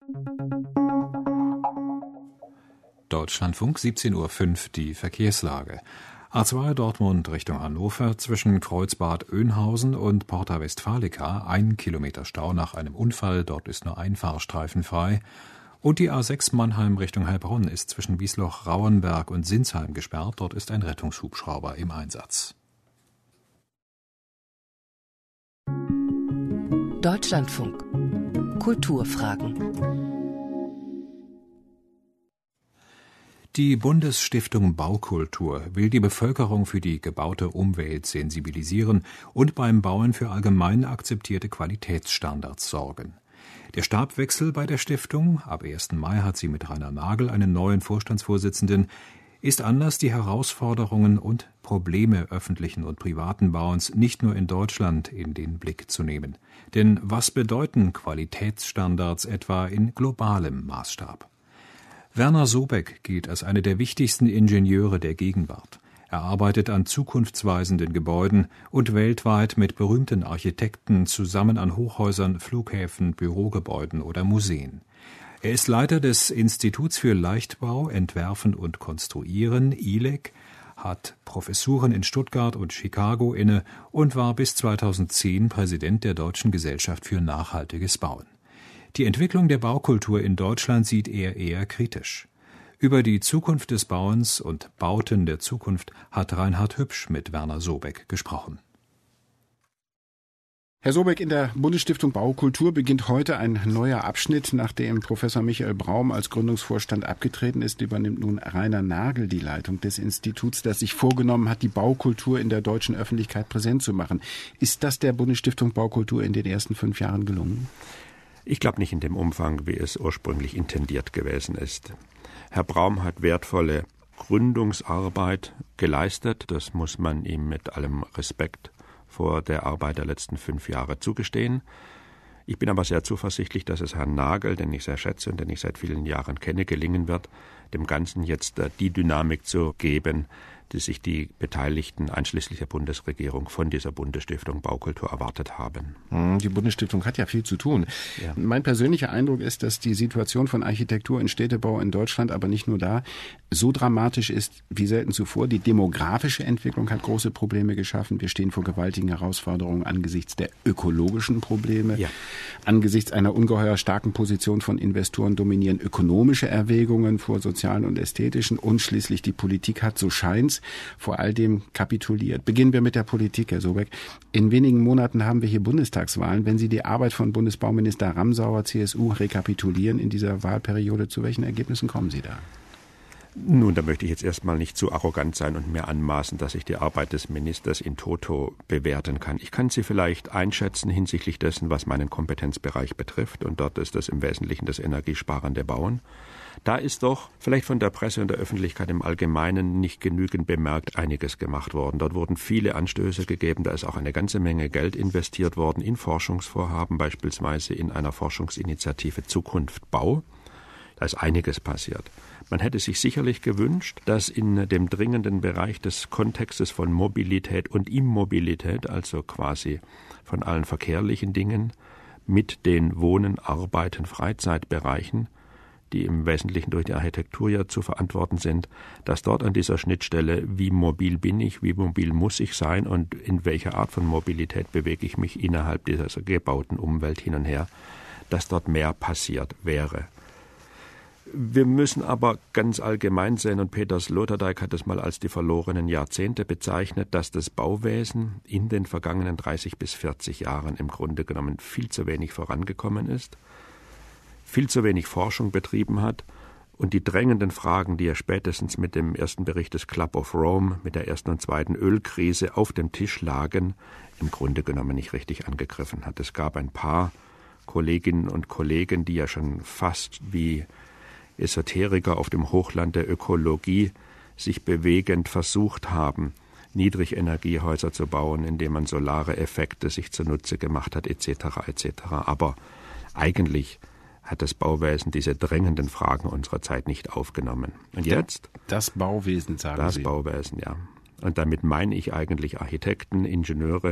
Deutschlandfunk, 17:05 Uhr, die Verkehrslage. A2 Dortmund Richtung Hannover zwischen Kreuzbad-Oeynhausen und Porta Westfalica 1 Kilometer Stau nach einem Unfall, dort ist nur ein Fahrstreifen frei. Und die A6 Mannheim Richtung Heilbronn ist zwischen Wiesloch-Rauenberg und Sinsheim gesperrt, dort ist ein Rettungshubschrauber im Einsatz. Deutschlandfunk. Kulturfragen. Die Bundesstiftung Baukultur will die Bevölkerung für die gebaute Umwelt sensibilisieren und beim Bauen für allgemein akzeptierte Qualitätsstandards sorgen. Der Stabwechsel bei der Stiftung, ab 1. Mai hat sie mit Rainer Nagel einen neuen Vorstandsvorsitzenden, ist Anlass, die Herausforderungen und Probleme öffentlichen und privaten Bauens nicht nur in Deutschland in den Blick zu nehmen. Denn was bedeuten Qualitätsstandards etwa in globalem Maßstab? Werner Sobeck gilt als einer der wichtigsten Ingenieure der Gegenwart. Er arbeitet an zukunftsweisenden Gebäuden und weltweit mit berühmten Architekten zusammen an Hochhäusern, Flughäfen, Bürogebäuden oder Museen. Er ist Leiter des Instituts für Leichtbau, Entwerfen und Konstruieren, ILEC, hat Professuren in Stuttgart und Chicago inne und war bis 2010 Präsident der Deutschen Gesellschaft für nachhaltiges Bauen. Die Entwicklung der Baukultur in Deutschland sieht er eher kritisch. Über die Zukunft des Bauens und Bauten der Zukunft hat Reinhard Hübsch mit Werner Sobeck gesprochen. Herr Sobeck, in der Bundesstiftung Baukultur beginnt heute ein neuer Abschnitt. Nachdem Professor Michael Braum als Gründungsvorstand abgetreten ist, übernimmt nun Rainer Nagel die Leitung des Instituts, das sich vorgenommen hat, die Baukultur in der deutschen Öffentlichkeit präsent zu machen. Ist das der Bundesstiftung Baukultur in den ersten 5 Jahren gelungen? Ich glaube nicht in dem Umfang, wie es ursprünglich intendiert gewesen ist. Herr Braum hat wertvolle Gründungsarbeit geleistet. Das muss man ihm mit allem Respekt vor der Arbeit der letzten 5 Jahre zugestehen. Ich bin aber sehr zuversichtlich, dass es Herrn Nagel, den ich sehr schätze und den ich seit vielen Jahren kenne, gelingen wird, dem Ganzen jetzt die Dynamik zu geben, die sich die Beteiligten, einschließlich der Bundesregierung, von dieser Bundesstiftung Baukultur erwartet haben. Die Bundesstiftung hat ja viel zu tun. Ja. Mein persönlicher Eindruck ist, dass die Situation von Architektur und Städtebau in Deutschland, aber nicht nur da, so dramatisch ist wie selten zuvor. Die demografische Entwicklung hat große Probleme geschaffen. Wir stehen vor gewaltigen Herausforderungen angesichts der ökologischen Probleme. Ja. Angesichts einer ungeheuer starken Position von Investoren dominieren ökonomische Erwägungen vor sozialen und ästhetischen, und schließlich die Politik hat, so scheint's, vor all dem kapituliert. Beginnen wir mit der Politik, Herr Sobeck. In wenigen Monaten haben wir hier Bundestagswahlen. Wenn Sie die Arbeit von Bundesbauminister Ramsauer, CSU, rekapitulieren in dieser Wahlperiode, zu welchen Ergebnissen kommen Sie da? Nun, da möchte ich jetzt erstmal nicht zu arrogant sein und mir anmaßen, dass ich die Arbeit des Ministers in toto bewerten kann. Ich kann sie vielleicht einschätzen hinsichtlich dessen, was meinen Kompetenzbereich betrifft, und dort ist das im Wesentlichen das energiesparende Bauen. Da ist doch vielleicht von der Presse und der Öffentlichkeit im Allgemeinen nicht genügend bemerkt einiges gemacht worden. Dort wurden viele Anstöße gegeben, da ist auch eine ganze Menge Geld investiert worden in Forschungsvorhaben, beispielsweise in einer Forschungsinitiative Zukunft Bau. Da ist einiges passiert. Man hätte sich sicherlich gewünscht, dass in dem dringenden Bereich des Kontextes von Mobilität und Immobilität, also quasi von allen verkehrlichen Dingen, mit den Wohnen, Arbeiten, Freizeitbereichen, die im Wesentlichen durch die Architektur ja zu verantworten sind, dass dort an dieser Schnittstelle, wie mobil bin ich, wie mobil muss ich sein und in welcher Art von Mobilität bewege ich mich innerhalb dieser gebauten Umwelt hin und her, dass dort mehr passiert wäre. Wir müssen aber ganz allgemein sehen, und Peter Sloterdijk hat es mal als die verlorenen Jahrzehnte bezeichnet, dass das Bauwesen in den vergangenen 30 bis 40 Jahren im Grunde genommen viel zu wenig vorangekommen ist, viel zu wenig Forschung betrieben hat und die drängenden Fragen, die ja spätestens mit dem ersten Bericht des Club of Rome, mit der ersten und zweiten Ölkrise auf dem Tisch lagen, im Grunde genommen nicht richtig angegriffen hat. Es gab ein paar Kolleginnen und Kollegen, die ja schon fast wie Esoteriker auf dem Hochland der Ökologie sich bewegend versucht haben, Niedrigenergiehäuser zu bauen, indem man solare Effekte sich zunutze gemacht hat, etc. etc. Aber eigentlich hat das Bauwesen diese drängenden Fragen unserer Zeit nicht aufgenommen. Und jetzt? Das Bauwesen, sagen Sie. Das Bauwesen, ja. Und damit meine ich eigentlich Architekten, Ingenieure,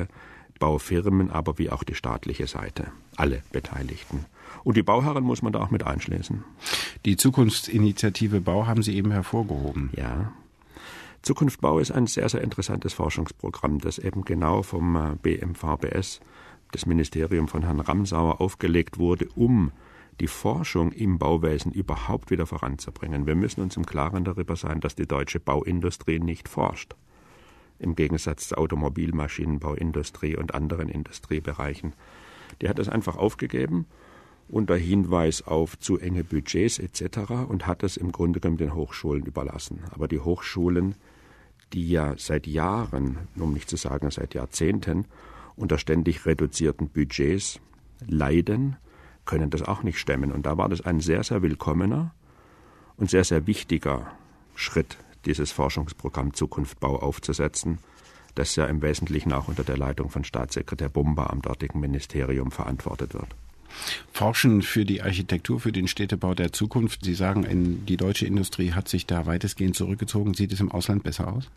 Baufirmen, aber wie auch die staatliche Seite, alle Beteiligten. Und die Bauherren muss man da auch mit einschließen. Die Zukunftsinitiative Bau haben Sie eben hervorgehoben. Ja. Zukunft Bau ist ein sehr, sehr interessantes Forschungsprogramm, das eben genau vom BMVBS, das Ministerium von Herrn Ramsauer, aufgelegt wurde, um die Forschung im Bauwesen überhaupt wieder voranzubringen. Wir müssen uns im Klaren darüber sein, dass die deutsche Bauindustrie nicht forscht. Im Gegensatz zur Automobilmaschinenbauindustrie und anderen Industriebereichen. Die hat das einfach aufgegeben unter Hinweis auf zu enge Budgets etc. und hat es im Grunde genommen den Hochschulen überlassen. Aber die Hochschulen, die ja seit Jahren, um nicht zu sagen seit Jahrzehnten, unter ständig reduzierten Budgets leiden, können das auch nicht stemmen. Und da war das ein sehr, sehr willkommener und sehr, sehr wichtiger Schritt, dieses Forschungsprogramm Zukunft Bau aufzusetzen, das ja im Wesentlichen auch unter der Leitung von Staatssekretär Bumba am dortigen Ministerium verantwortet wird. Forschen für die Architektur, für den Städtebau der Zukunft. Sie sagen, die deutsche Industrie hat sich da weitestgehend zurückgezogen. Sieht es im Ausland besser aus?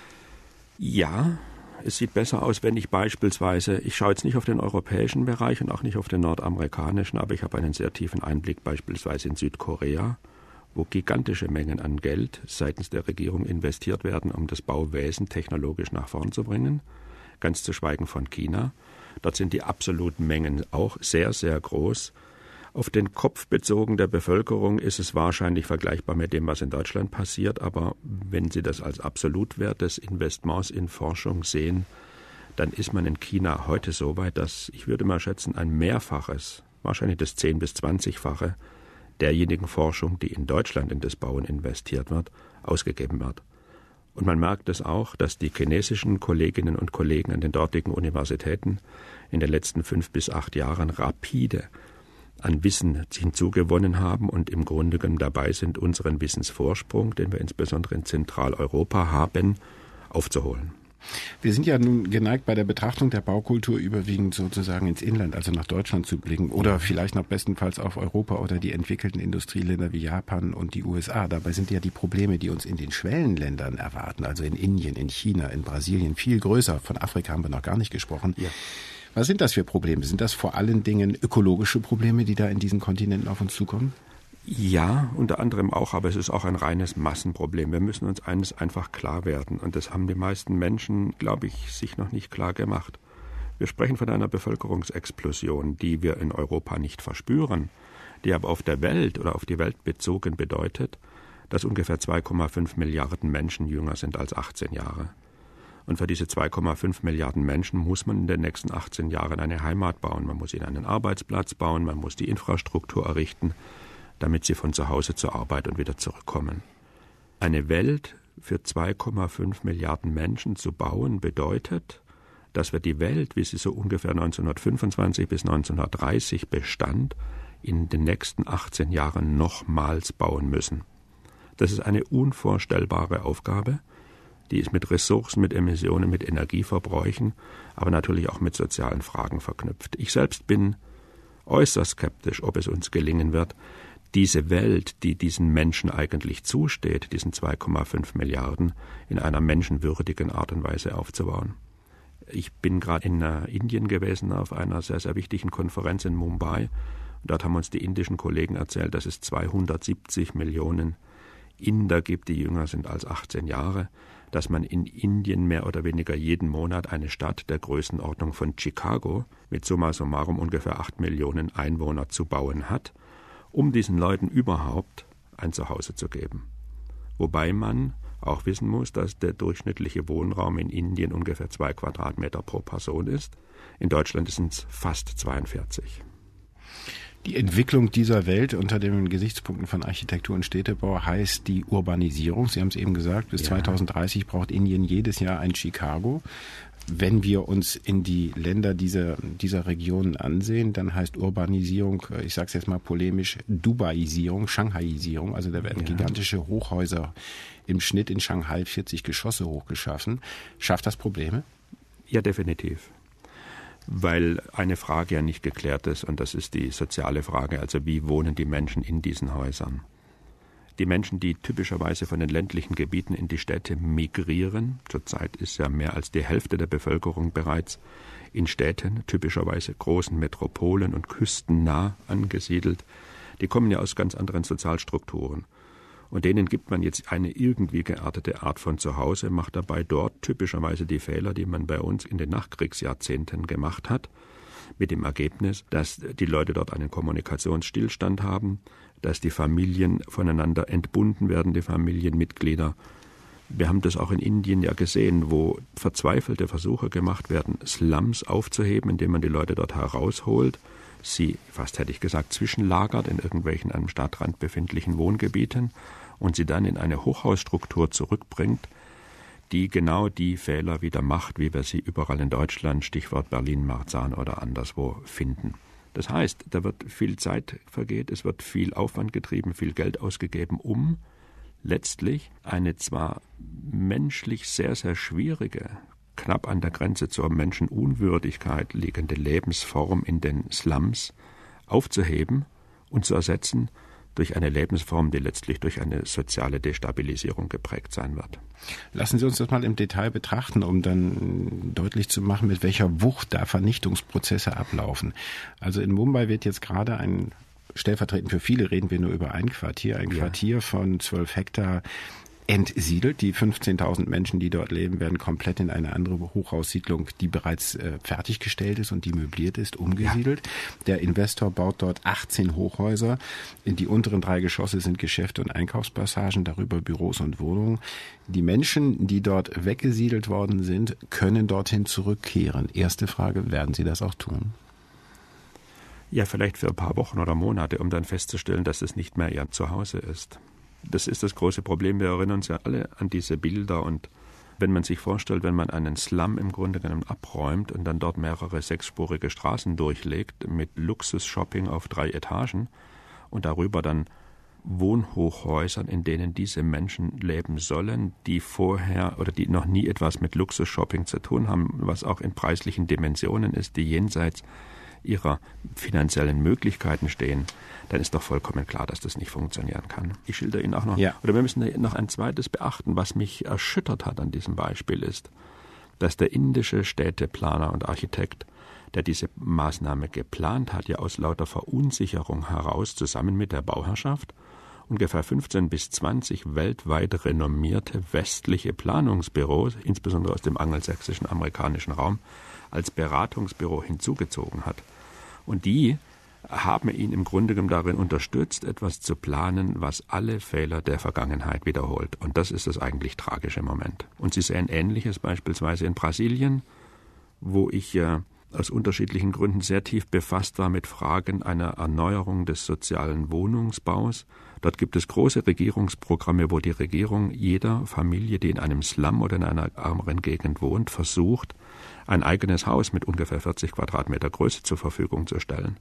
Ja, es sieht besser aus, wenn ich beispielsweise, ich schaue jetzt nicht auf den europäischen Bereich und auch nicht auf den nordamerikanischen, aber ich habe einen sehr tiefen Einblick beispielsweise in Südkorea, wo gigantische Mengen an Geld seitens der Regierung investiert werden, um das Bauwesen technologisch nach vorn zu bringen, ganz zu schweigen von China. Dort sind die absoluten Mengen auch sehr, sehr groß. Auf den Kopf bezogen der Bevölkerung ist es wahrscheinlich vergleichbar mit dem, was in Deutschland passiert. Aber wenn Sie das als Absolutwert des Investements in Forschung sehen, dann ist man in China heute so weit, dass, ich würde mal schätzen, ein Mehrfaches, wahrscheinlich das 10- bis 20-fache derjenigen Forschung, die in Deutschland in das Bauen investiert wird, ausgegeben wird. Und man merkt es auch, dass die chinesischen Kolleginnen und Kollegen an den dortigen Universitäten in den letzten 5 bis 8 Jahren rapide an Wissen hinzugewonnen haben und im Grunde genommen dabei sind, unseren Wissensvorsprung, den wir insbesondere in Zentraleuropa haben, aufzuholen. Wir sind ja nun geneigt, bei der Betrachtung der Baukultur überwiegend sozusagen ins Inland, also nach Deutschland zu blicken oder vielleicht noch bestenfalls auf Europa oder die entwickelten Industrieländer wie Japan und die USA. Dabei sind ja die Probleme, die uns in den Schwellenländern erwarten, also in Indien, in China, in Brasilien, viel größer. Von Afrika haben wir noch gar nicht gesprochen. Ja. Was sind das für Probleme? Sind das vor allen Dingen ökologische Probleme, die da in diesen Kontinenten auf uns zukommen? Ja, unter anderem auch, aber es ist auch ein reines Massenproblem. Wir müssen uns eines einfach klar werden. Und das haben die meisten Menschen, glaube ich, sich noch nicht klar gemacht. Wir sprechen von einer Bevölkerungsexplosion, die wir in Europa nicht verspüren, die aber auf der Welt oder auf die Welt bezogen bedeutet, dass ungefähr 2,5 Milliarden Menschen jünger sind als 18 Jahre. Und für diese 2,5 Milliarden Menschen muss man in den nächsten 18 Jahren eine Heimat bauen. Man muss ihnen einen Arbeitsplatz bauen, man muss die Infrastruktur errichten, damit sie von zu Hause zur Arbeit und wieder zurückkommen. Eine Welt für 2,5 Milliarden Menschen zu bauen bedeutet, dass wir die Welt, wie sie so ungefähr 1925 bis 1930 bestand, in den nächsten 18 Jahren nochmals bauen müssen. Das ist eine unvorstellbare Aufgabe. Die ist mit Ressourcen, mit Emissionen, mit Energieverbräuchen, aber natürlich auch mit sozialen Fragen verknüpft. Ich selbst bin äußerst skeptisch, ob es uns gelingen wird, diese Welt, die diesen Menschen eigentlich zusteht, diesen 2,5 Milliarden, in einer menschenwürdigen Art und Weise aufzubauen. Ich bin gerade in Indien gewesen auf einer sehr, sehr wichtigen Konferenz in Mumbai. Dort haben uns die indischen Kollegen erzählt, dass es 270 Millionen Inder gibt, die jünger sind als 18 Jahre, dass man in Indien mehr oder weniger jeden Monat eine Stadt der Größenordnung von Chicago mit summa summarum ungefähr 8 Millionen Einwohner zu bauen hat, um diesen Leuten überhaupt ein Zuhause zu geben. Wobei man auch wissen muss, dass der durchschnittliche Wohnraum in Indien ungefähr 2 Quadratmeter pro Person ist. In Deutschland sind es fast 42. Die Entwicklung dieser Welt unter den Gesichtspunkten von Architektur und Städtebau heißt die Urbanisierung. Sie haben es eben gesagt, bis 2030 braucht Indien jedes Jahr ein Chicago. Wenn wir uns in die Länder dieser Regionen ansehen, dann heißt Urbanisierung, ich sage es jetzt mal polemisch, Dubaisierung, Shanghaisierung. Also da werden gigantische Hochhäuser im Schnitt in Shanghai 40 Geschosse hochgeschaffen. Schafft das Probleme? Ja, definitiv. Weil eine Frage ja nicht geklärt ist, und das ist die soziale Frage, also wie wohnen die Menschen in diesen Häusern? die Menschen, die typischerweise von den ländlichen Gebieten in die Städte migrieren, zurzeit ist ja mehr als die Hälfte der Bevölkerung bereits in Städten, typischerweise großen Metropolen und küstennah angesiedelt, die kommen ja aus ganz anderen Sozialstrukturen. Und denen gibt man jetzt eine irgendwie geartete Art von Zuhause, macht dabei dort typischerweise die Fehler, die man bei uns in den Nachkriegsjahrzehnten gemacht hat, mit dem Ergebnis, dass die Leute dort einen Kommunikationsstillstand haben, dass die Familien voneinander entbunden werden, die Familienmitglieder. Wir haben das auch in Indien ja gesehen, wo verzweifelte Versuche gemacht werden, Slums aufzuheben, indem man die Leute dort herausholt, sie, fast hätte ich gesagt, zwischenlagert in irgendwelchen am Stadtrand befindlichen Wohngebieten und sie dann in eine Hochhausstruktur zurückbringt, die genau die Fehler wieder macht, wie wir sie überall in Deutschland, Stichwort Berlin-Marzahn oder anderswo finden. Das heißt, da wird viel Zeit vergeht, es wird viel Aufwand getrieben, viel Geld ausgegeben, um letztlich eine zwar menschlich sehr, sehr schwierige, knapp an der Grenze zur Menschenunwürdigkeit liegende Lebensform in den Slums aufzuheben und zu ersetzen durch eine Lebensform, die letztlich durch eine soziale Destabilisierung geprägt sein wird. Lassen Sie uns das mal im Detail betrachten, um dann deutlich zu machen, mit welcher Wucht da Vernichtungsprozesse ablaufen. Also in Mumbai wird jetzt gerade stellvertretend für viele reden wir nur über ein Quartier von 12 Hektar entsiedelt. Die 15.000 Menschen, die dort leben, werden komplett in eine andere Hochhaussiedlung, die bereits fertiggestellt ist und die möbliert ist, umgesiedelt. Ja. Der Investor baut dort 18 Hochhäuser. In die unteren 3 Geschosse sind Geschäfte und Einkaufspassagen, darüber Büros und Wohnungen. Die Menschen, die dort weggesiedelt worden sind, können dorthin zurückkehren. Erste Frage, werden sie das auch tun? Ja, vielleicht für ein paar Wochen oder Monate, um dann festzustellen, dass es nicht mehr ihr Zuhause ist. Das ist das große Problem. Wir erinnern uns ja alle an diese Bilder. Und wenn man sich vorstellt, wenn man einen Slum im Grunde genommen abräumt und dann dort mehrere 6-spurige Straßen durchlegt mit Luxus-Shopping auf 3 Etagen und darüber dann Wohnhochhäusern, in denen diese Menschen leben sollen, die vorher oder die noch nie etwas mit Luxus-Shopping zu tun haben, was auch in preislichen Dimensionen ist, die jenseits ihrer finanziellen Möglichkeiten stehen, dann ist doch vollkommen klar, dass das nicht funktionieren kann. Ich schilder Ihnen auch noch, oder wir müssen noch ein zweites beachten, was mich erschüttert hat an diesem Beispiel ist, dass der indische Städteplaner und Architekt, der diese Maßnahme geplant hat, ja aus lauter Verunsicherung heraus zusammen mit der Bauherrschaft ungefähr 15 bis 20 weltweit renommierte westliche Planungsbüros, insbesondere aus dem angelsächsischen amerikanischen Raum, als Beratungsbüro hinzugezogen hat. Und die haben ihn im Grunde genommen darin unterstützt, etwas zu planen, was alle Fehler der Vergangenheit wiederholt. Und das ist das eigentlich tragische Moment. Und Sie sehen Ähnliches beispielsweise in Brasilien, wo ich aus unterschiedlichen Gründen sehr tief befasst war mit Fragen einer Erneuerung des sozialen Wohnungsbaus. Dort gibt es große Regierungsprogramme, wo die Regierung jeder Familie, die in einem Slum oder in einer ärmeren Gegend wohnt, versucht, ein eigenes Haus mit ungefähr 40 Quadratmeter Größe zur Verfügung zu stellen.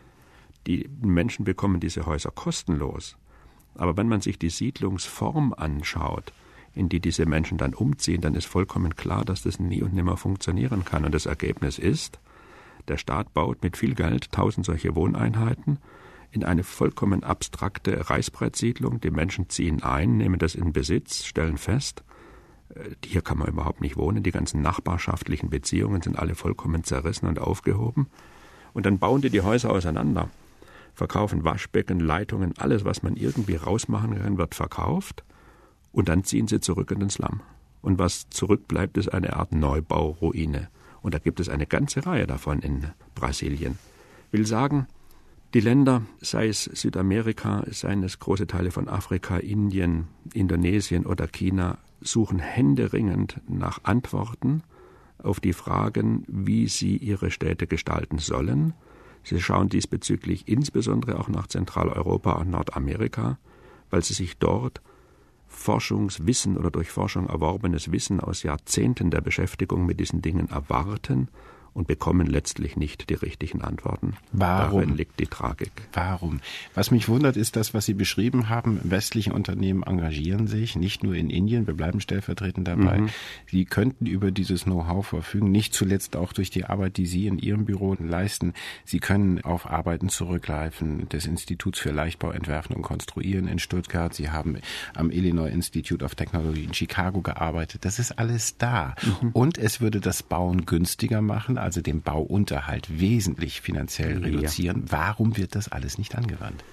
Die Menschen bekommen diese Häuser kostenlos. Aber wenn man sich die Siedlungsform anschaut, in die diese Menschen dann umziehen, dann ist vollkommen klar, dass das nie und nimmer funktionieren kann. Und das Ergebnis ist, der Staat baut mit viel Geld 1000 solche Wohneinheiten in eine vollkommen abstrakte Reißbrettsiedlung. Die Menschen ziehen ein, nehmen das in Besitz, stellen fest, hier kann man überhaupt nicht wohnen. Die ganzen nachbarschaftlichen Beziehungen sind alle vollkommen zerrissen und aufgehoben. Und dann bauen die Häuser auseinander, verkaufen Waschbecken, Leitungen, alles, was man irgendwie rausmachen kann, wird verkauft. Und dann ziehen sie zurück in den Slum. Und was zurückbleibt, ist eine Art Neubauruine. Und da gibt es eine ganze Reihe davon in Brasilien. Ich will sagen, die Länder, sei es Südamerika, seien es große Teile von Afrika, Indien, Indonesien oder China, suchen händeringend nach Antworten auf die Fragen, wie sie ihre Städte gestalten sollen. Sie schauen diesbezüglich insbesondere auch nach Zentraleuropa und Nordamerika, weil sie sich dort Forschungswissen oder durch Forschung erworbenes Wissen aus Jahrzehnten der Beschäftigung mit diesen Dingen erwarten und bekommen letztlich nicht die richtigen Antworten. Warum? Darin liegt die Tragik. Warum? Was mich wundert, ist das, was Sie beschrieben haben. Westliche Unternehmen engagieren sich, nicht nur in Indien, wir bleiben stellvertretend dabei. Sie könnten über dieses Know-how verfügen, nicht zuletzt auch durch die Arbeit, die Sie in Ihrem Büro leisten. Sie können auf Arbeiten zurückgreifen des Instituts für Leichtbau, Entwerfen und Konstruieren in Stuttgart. Sie haben am Illinois Institute of Technology in Chicago gearbeitet. Das ist alles da. Und es würde das Bauen günstiger machen, also den Bauunterhalt wesentlich finanziell reduzieren. Warum wird das alles nicht angewandt?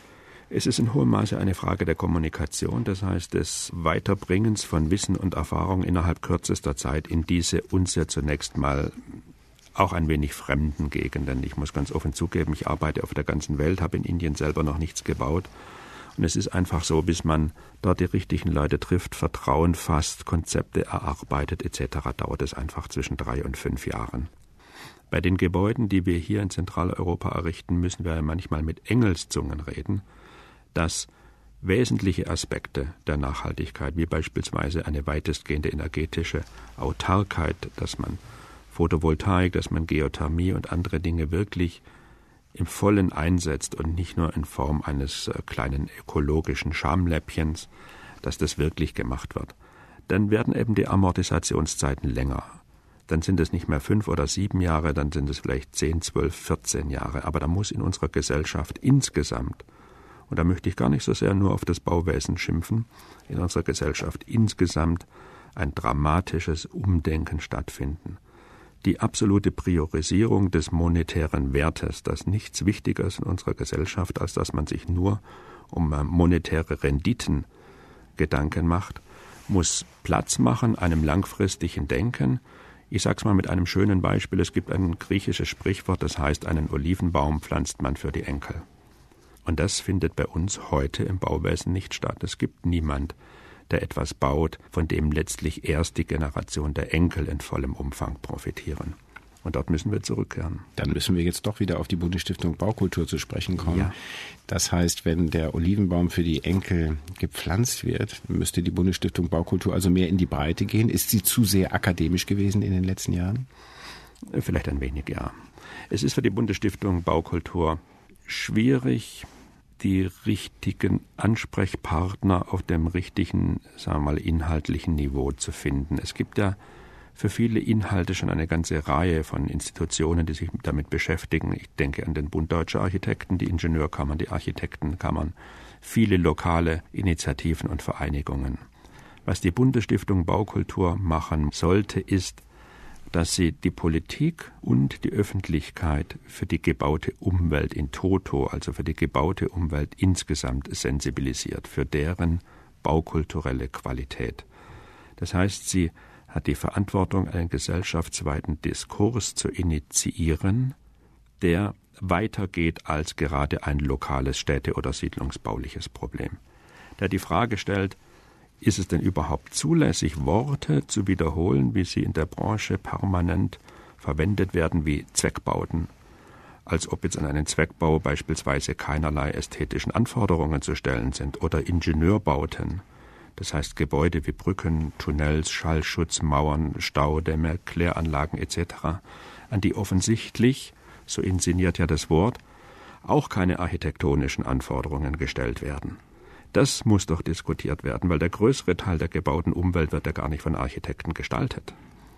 Es ist in hohem Maße eine Frage der Kommunikation, das heißt des Weiterbringens von Wissen und Erfahrung innerhalb kürzester Zeit in diese uns ja zunächst mal auch ein wenig fremden Gegenden. Ich muss ganz offen zugeben, ich arbeite auf der ganzen Welt, habe in Indien selber noch nichts gebaut. Und es ist einfach so, bis man dort die richtigen Leute trifft, Vertrauen fasst, Konzepte erarbeitet etc., dauert es einfach zwischen 3 und 5 Jahren. Bei den Gebäuden, die wir hier in Zentraleuropa errichten, müssen wir ja manchmal mit Engelszungen reden, dass wesentliche Aspekte der Nachhaltigkeit, wie beispielsweise eine weitestgehende energetische Autarkheit, dass man Photovoltaik, dass man Geothermie und andere Dinge wirklich im Vollen einsetzt und nicht nur in Form eines kleinen ökologischen Schamläppchens, dass das wirklich gemacht wird. Dann werden eben die Amortisationszeiten länger. Dann sind es nicht mehr 5 oder 7 Jahre, dann sind es vielleicht 10, 12, 14 Jahre. Aber da muss in unserer Gesellschaft insgesamt, und da möchte ich gar nicht so sehr nur auf das Bauwesen schimpfen, in unserer Gesellschaft insgesamt ein dramatisches Umdenken stattfinden. Die absolute Priorisierung des monetären Wertes, dass nichts wichtiger ist in unserer Gesellschaft, als dass man sich nur um monetäre Renditen Gedanken macht, muss Platz machen einem langfristigen Denken. Ich sage es mal mit einem schönen Beispiel. Es gibt ein griechisches Sprichwort, das heißt, einen Olivenbaum pflanzt man für die Enkel. Und das findet bei uns heute im Bauwesen nicht statt. Es gibt niemand, der etwas baut, von dem letztlich erst die Generation der Enkel in vollem Umfang profitieren. Und dort müssen wir zurückkehren. Dann müssen wir jetzt doch wieder auf die Bundesstiftung Baukultur zu sprechen kommen. Ja. Das heißt, wenn der Olivenbaum für die Enkel gepflanzt wird, müsste die Bundesstiftung Baukultur also mehr in die Breite gehen. Ist sie zu sehr akademisch gewesen in den letzten Jahren? Vielleicht ein wenig, ja. Es ist für die Bundesstiftung Baukultur schwierig, die richtigen Ansprechpartner auf dem richtigen, sagen wir mal, inhaltlichen Niveau zu finden. Es gibt ja für viele Inhalte schon eine ganze Reihe von Institutionen, die sich damit beschäftigen. Ich denke an den Bund Deutscher Architekten, die Ingenieurkammern, die Architektenkammern, viele lokale Initiativen und Vereinigungen. Was die Bundesstiftung Baukultur machen sollte, ist, dass sie die Politik und die Öffentlichkeit für die gebaute Umwelt in toto, also für die gebaute Umwelt insgesamt sensibilisiert, für deren baukulturelle Qualität. Das heißt, sie hat die Verantwortung, einen gesellschaftsweiten Diskurs zu initiieren, der weitergeht als gerade ein lokales städte- oder siedlungsbauliches Problem. Der die Frage stellt, ist es denn überhaupt zulässig, Worte zu wiederholen, wie sie in der Branche permanent verwendet werden, wie Zweckbauten, als ob jetzt an einen Zweckbau beispielsweise keinerlei ästhetischen Anforderungen zu stellen sind, oder Ingenieurbauten, das heißt Gebäude wie Brücken, Tunnels, Schallschutz, Mauern, Staudämme, Kläranlagen etc., an die offensichtlich, so inszeniert ja das Wort, auch keine architektonischen Anforderungen gestellt werden. Das muss doch diskutiert werden, weil der größere Teil der gebauten Umwelt wird ja gar nicht von Architekten gestaltet.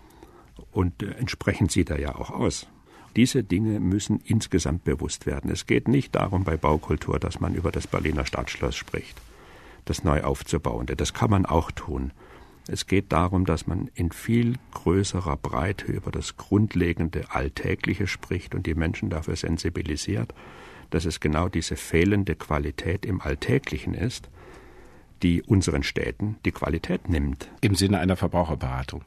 Und entsprechend sieht er ja auch aus. Diese Dinge müssen insgesamt bewusst werden. Es geht nicht darum bei Baukultur, dass man über das Berliner Stadtschloss spricht, das neu aufzubauende. Das kann man auch tun. Es geht darum, dass man in viel größerer Breite über das grundlegende Alltägliche spricht und die Menschen dafür sensibilisiert, dass es genau diese fehlende Qualität im Alltäglichen ist, die unseren Städten die Qualität nimmt. Im Sinne einer Verbraucherberatung?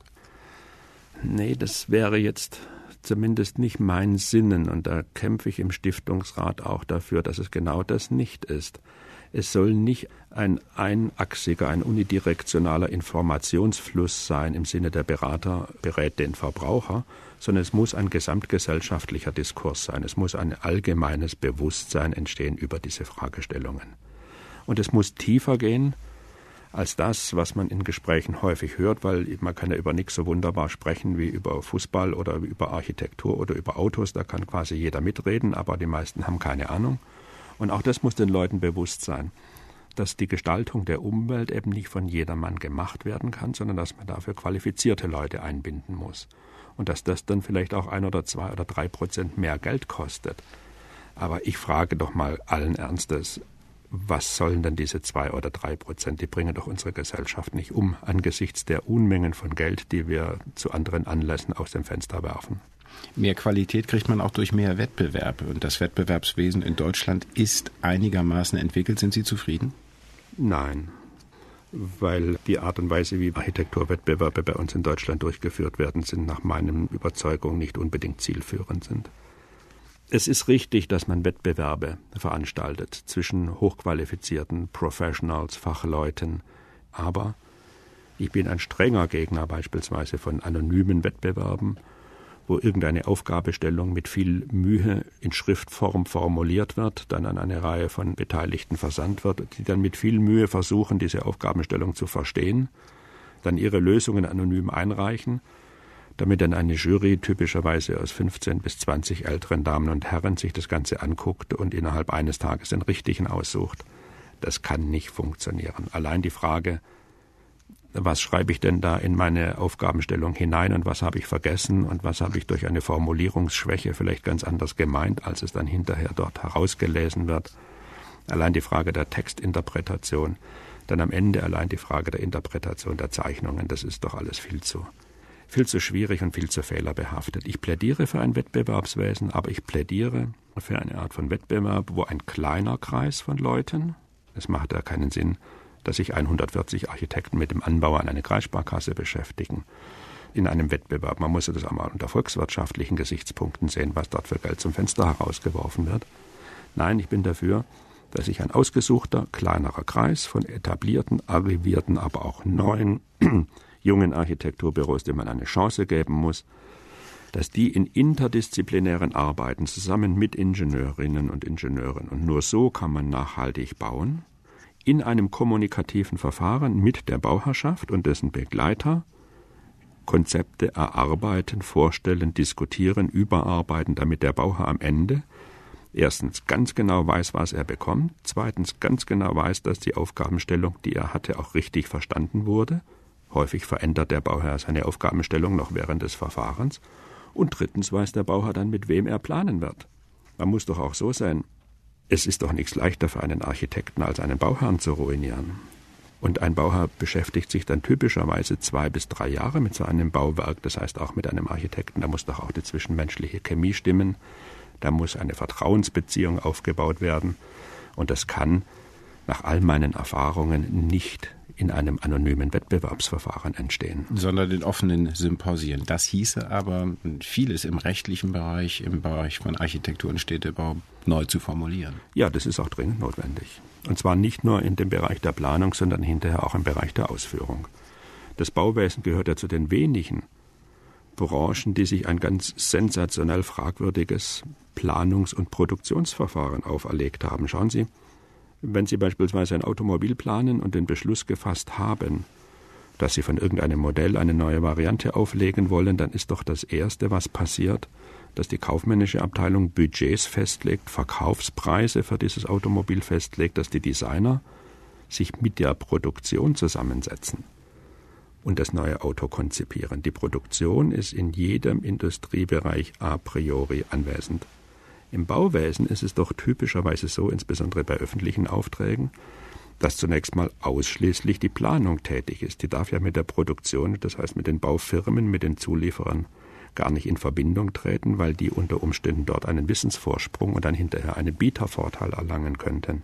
Nee, das wäre jetzt zumindest nicht mein Sinnen. Und da kämpfe ich im Stiftungsrat auch dafür, dass es genau das nicht ist. Es soll nicht ein einachsiger, ein unidirektionaler Informationsfluss sein im Sinne der Berater berät den Verbraucher, sondern es muss ein gesamtgesellschaftlicher Diskurs sein. Es muss ein allgemeines Bewusstsein entstehen über diese Fragestellungen. Und es muss tiefer gehen als das, was man in Gesprächen häufig hört, weil man kann ja über nichts so wunderbar sprechen wie über Fußball oder über Architektur oder über Autos. Da kann quasi jeder mitreden, aber die meisten haben keine Ahnung. Und auch das muss den Leuten bewusst sein, dass die Gestaltung der Umwelt eben nicht von jedermann gemacht werden kann, sondern dass man dafür qualifizierte Leute einbinden muss. Und dass das dann vielleicht auch 1 oder 2 oder 3% mehr Geld kostet. Aber ich frage doch mal allen Ernstes, was sollen denn diese 2 oder 3%? Die bringen doch unsere Gesellschaft nicht um, angesichts der Unmengen von Geld, die wir zu anderen Anlässen aus dem Fenster werfen. Mehr Qualität kriegt man auch durch mehr Wettbewerb. Und das Wettbewerbswesen in Deutschland ist einigermaßen entwickelt. Sind Sie zufrieden? Nein, weil die Art und Weise, wie Architekturwettbewerbe bei uns in Deutschland durchgeführt werden, sind nach meinen Überzeugungen nicht unbedingt zielführend sind. Es ist richtig, dass man Wettbewerbe veranstaltet zwischen hochqualifizierten Professionals, Fachleuten. Aber ich bin ein strenger Gegner beispielsweise von anonymen Wettbewerben, wo irgendeine Aufgabestellung mit viel Mühe in Schriftform formuliert wird, dann an eine Reihe von Beteiligten versandt wird, die dann mit viel Mühe versuchen, diese Aufgabenstellung zu verstehen, dann ihre Lösungen anonym einreichen, damit dann eine Jury typischerweise aus 15 bis 20 älteren Damen und Herren sich das Ganze anguckt und innerhalb eines Tages den richtigen aussucht. Das kann nicht funktionieren. Allein die Frage, was schreibe ich denn da in meine Aufgabenstellung hinein und was habe ich vergessen und was habe ich durch eine Formulierungsschwäche vielleicht ganz anders gemeint, als es dann hinterher dort herausgelesen wird. Allein die Frage der Textinterpretation, dann am Ende allein die Frage der Interpretation der Zeichnungen, das ist doch alles viel zu schwierig und viel zu fehlerbehaftet. Ich plädiere für ein Wettbewerbswesen, aber ich plädiere für eine Art von Wettbewerb, wo ein kleiner Kreis von Leuten, es macht ja keinen Sinn, dass sich 140 Architekten mit dem Anbau an eine Kreissparkasse beschäftigen, in einem Wettbewerb. Man muss ja das einmal unter volkswirtschaftlichen Gesichtspunkten sehen, was dort für Geld zum Fenster herausgeworfen wird. Nein, ich bin dafür, dass sich ein ausgesuchter, kleinerer Kreis von etablierten, arrivierten, aber auch neuen jungen Architekturbüros, denen man eine Chance geben muss, dass die in interdisziplinären Arbeiten zusammen mit Ingenieurinnen und Ingenieuren, und nur so kann man nachhaltig bauen, in einem kommunikativen Verfahren mit der Bauherrschaft und dessen Begleiter Konzepte erarbeiten, vorstellen, diskutieren, überarbeiten, damit der Bauherr am Ende erstens ganz genau weiß, was er bekommt, zweitens ganz genau weiß, dass die Aufgabenstellung, die er hatte, auch richtig verstanden wurde. Häufig verändert der Bauherr seine Aufgabenstellung noch während des Verfahrens. Und drittens weiß der Bauherr dann, mit wem er planen wird. Man muss doch auch so sein, es ist doch nichts leichter für einen Architekten, als einen Bauherrn zu ruinieren. Und ein Bauherr beschäftigt sich dann typischerweise 2 bis 3 Jahre mit so einem Bauwerk, das heißt auch mit einem Architekten. Da muss doch auch die zwischenmenschliche Chemie stimmen, da muss eine Vertrauensbeziehung aufgebaut werden. Und das kann nach all meinen Erfahrungen nicht in einem anonymen Wettbewerbsverfahren entstehen. Sondern in offenen Symposien. Das hieße aber, vieles im rechtlichen Bereich, im Bereich von Architektur und Städtebau neu zu formulieren. Ja, das ist auch dringend notwendig. Und zwar nicht nur in dem Bereich der Planung, sondern hinterher auch im Bereich der Ausführung. Das Bauwesen gehört ja zu den wenigen Branchen, die sich ein ganz sensationell fragwürdiges Planungs- und Produktionsverfahren auferlegt haben. Schauen Sie, wenn Sie beispielsweise ein Automobil planen und den Beschluss gefasst haben, dass Sie von irgendeinem Modell eine neue Variante auflegen wollen, dann ist doch das Erste, was passiert, dass die kaufmännische Abteilung Budgets festlegt, Verkaufspreise für dieses Automobil festlegt, dass die Designer sich mit der Produktion zusammensetzen und das neue Auto konzipieren. Die Produktion ist in jedem Industriebereich a priori anwesend. Im Bauwesen ist es doch typischerweise so, insbesondere bei öffentlichen Aufträgen, dass zunächst mal ausschließlich die Planung tätig ist. Die darf ja mit der Produktion, das heißt mit den Baufirmen, mit den Zulieferern gar nicht in Verbindung treten, weil die unter Umständen dort einen Wissensvorsprung und dann hinterher einen Bietervorteil erlangen könnten.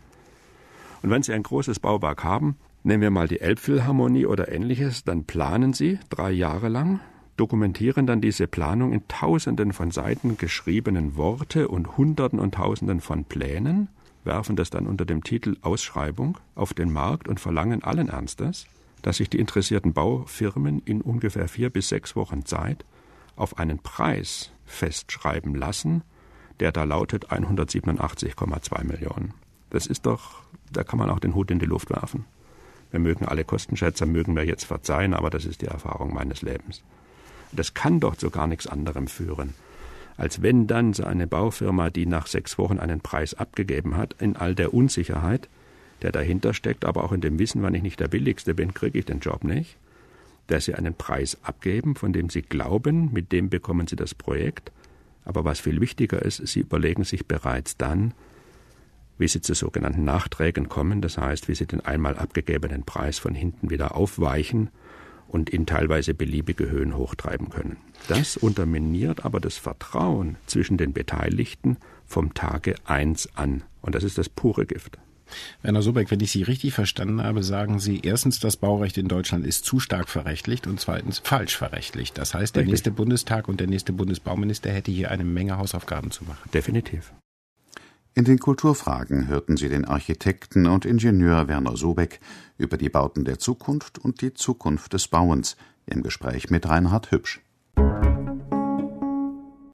Und wenn Sie ein großes Bauwerk haben, nehmen wir mal die Elbphilharmonie oder Ähnliches, dann planen Sie 3 Jahre lang, dokumentieren dann diese Planung in Tausenden von Seiten geschriebenen Worte und Hunderten und Tausenden von Plänen, werfen das dann unter dem Titel Ausschreibung auf den Markt und verlangen allen Ernstes, dass sich die interessierten Baufirmen in ungefähr 4 bis 6 Wochen Zeit auf einen Preis festschreiben lassen, der da lautet 187,2 Millionen. Das ist doch, da kann man auch den Hut in die Luft werfen. Wir mögen alle Kostenschätzer, mögen mir jetzt verzeihen, aber das ist die Erfahrung meines Lebens. Das kann doch zu gar nichts anderem führen, als wenn dann so eine Baufirma, die nach 6 Wochen einen Preis abgegeben hat, in all der Unsicherheit, der dahinter steckt, aber auch in dem Wissen, wenn ich nicht der Billigste bin, kriege ich den Job nicht, dass sie einen Preis abgeben, von dem sie glauben, mit dem bekommen sie das Projekt. Aber was viel wichtiger ist, sie überlegen sich bereits dann, wie sie zu sogenannten Nachträgen kommen, das heißt, wie sie den einmal abgegebenen Preis von hinten wieder aufweichen und in teilweise beliebige Höhen hochtreiben können. Das unterminiert aber das Vertrauen zwischen den Beteiligten vom Tage 1 an. Und das ist das pure Gift. Werner Sobeck, wenn ich Sie richtig verstanden habe, sagen Sie, erstens, das Baurecht in Deutschland ist zu stark verrechtlicht und zweitens falsch verrechtlicht. Das heißt, der nächste Bundestag und der nächste Bundesbauminister hätte hier eine Menge Hausaufgaben zu machen. Definitiv. In den Kulturfragen hörten Sie den Architekten und Ingenieur Werner Sobeck über die Bauten der Zukunft und die Zukunft des Bauens im Gespräch mit Reinhard Hübsch.